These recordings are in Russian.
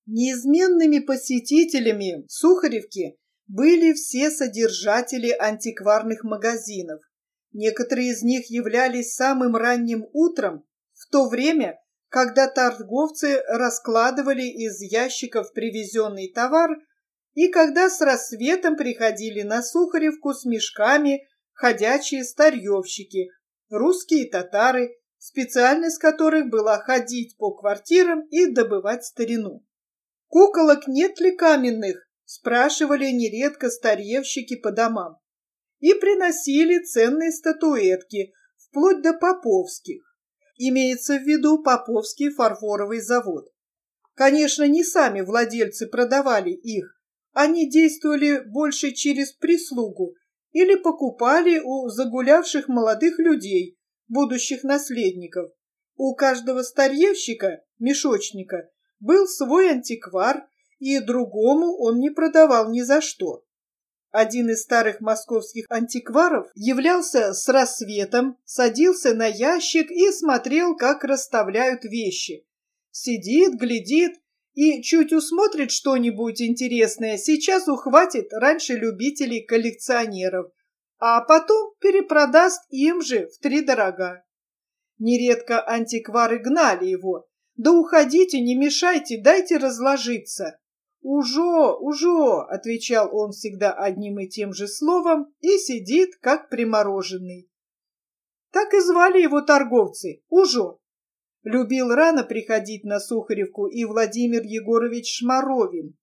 Неизменными посетителями Сухаревки были все содержатели антикварных магазинов. Некоторые из них являлись самым ранним утром, в то время, когда торговцы раскладывали из ящиков привезенный товар, и когда с рассветом приходили на Сухаревку с мешками ходячие старьевщики, русские татары, специальность которых была ходить по квартирам и добывать старину. «Куколок нет ли каменных?» – спрашивали нередко старьевщики по домам. И приносили ценные статуэтки, вплоть до поповских. Имеется в виду Поповский фарфоровый завод. Конечно, не сами владельцы продавали их, они действовали больше через прислугу или покупали у загулявших молодых людей, будущих наследников. У каждого старьевщика, мешочника, был свой антиквар, и другому он не продавал ни за что. Один из старых московских антикваров являлся с рассветом, садился на ящик и смотрел, как расставляют вещи. Сидит, глядит и чуть усмотрит что-нибудь интересное, сейчас ухватит раньше любителей-коллекционеров, а потом перепродаст им же втридорога. Нередко антиквары гнали его. «Да уходите, не мешайте, дайте разложиться». «Ужо, ужо», — отвечал он всегда одним и тем же словом и сидит, как примороженный. Так и звали его торговцы — Ужо. Любил рано приходить на Сухаревку и Владимир Егорович Шмаровин.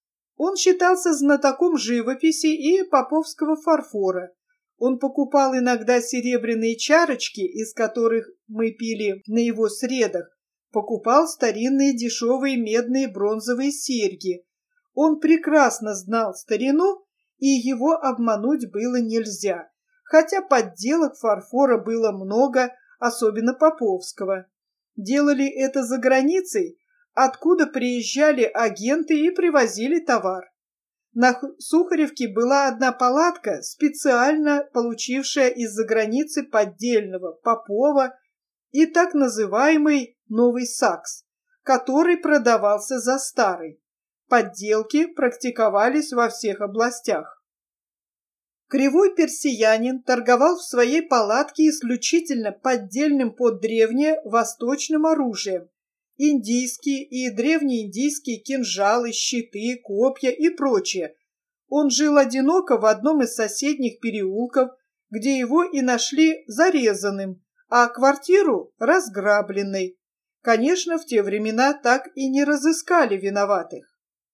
Он считался знатоком живописи и поповского фарфора. Он покупал иногда серебряные чарочки, из которых мы пили на его средах, покупал старинные дешевые медные бронзовые серьги. Он прекрасно знал старину, и его обмануть было нельзя, хотя подделок фарфора было много, особенно поповского. Делали это за границей, откуда приезжали агенты и привозили товар. На Сухаревке была одна палатка, специально получившая из-за границы поддельного Попова и так называемый «Новый Сакс», который продавался за старый. Подделки практиковались во всех областях. Кривой персиянин торговал в своей палатке исключительно поддельным под древнее восточным оружием. Индийские и древнеиндийские кинжалы, щиты, копья и прочее. Он жил одиноко в одном из соседних переулков, где его и нашли зарезанным, а квартиру разграбленной. Конечно, в те времена так и не разыскали виноватых.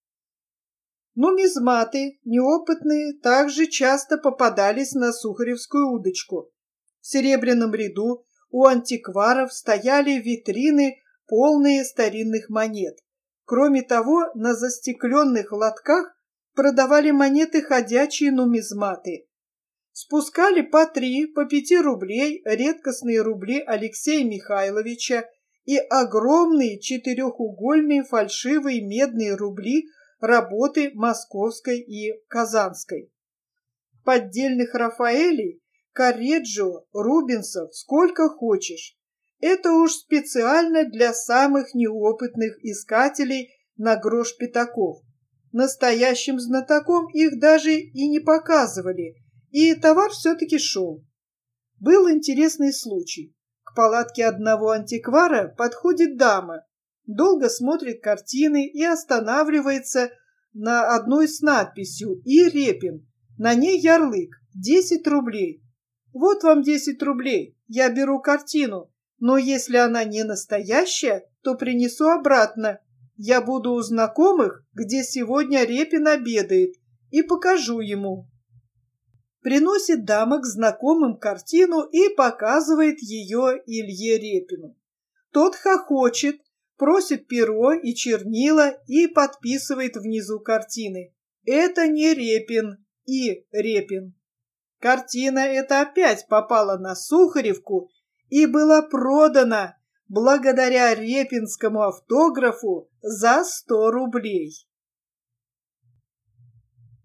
Нумизматы, неопытные, также часто попадались на Сухаревскую удочку. В серебряном ряду у антикваров стояли витрины, полные старинных монет. Кроме того, на застекленных лотках продавали монеты ходячие нумизматы. Спускали по 3, по 5 рублей редкостные рубли Алексея Михайловича и огромные четырехугольные фальшивые медные рубли работы Московской и Казанской. Поддельных Рафаэлей, Корреджо, Рубенсов сколько хочешь. Это уж специально для самых неопытных искателей на грош пятаков. Настоящим знатокам их даже и не показывали, и товар все-таки шел. Был интересный случай. К палатке одного антиквара подходит дама, долго смотрит картины и останавливается на одной с надписью «И. Репин». На ней ярлык «10 рублей». «Вот вам 10 рублей, я беру картину, но если она не настоящая, то принесу обратно. Я буду у знакомых, где сегодня Репин обедает, и покажу ему». Приносит дама к знакомым картину и показывает ее Илье Репину. Тот хохочет, просит перо и чернила и подписывает внизу картины. Это не Репин, И. Репин. Картина эта опять попала на Сухаревку и была продана благодаря репинскому автографу за 100 рублей.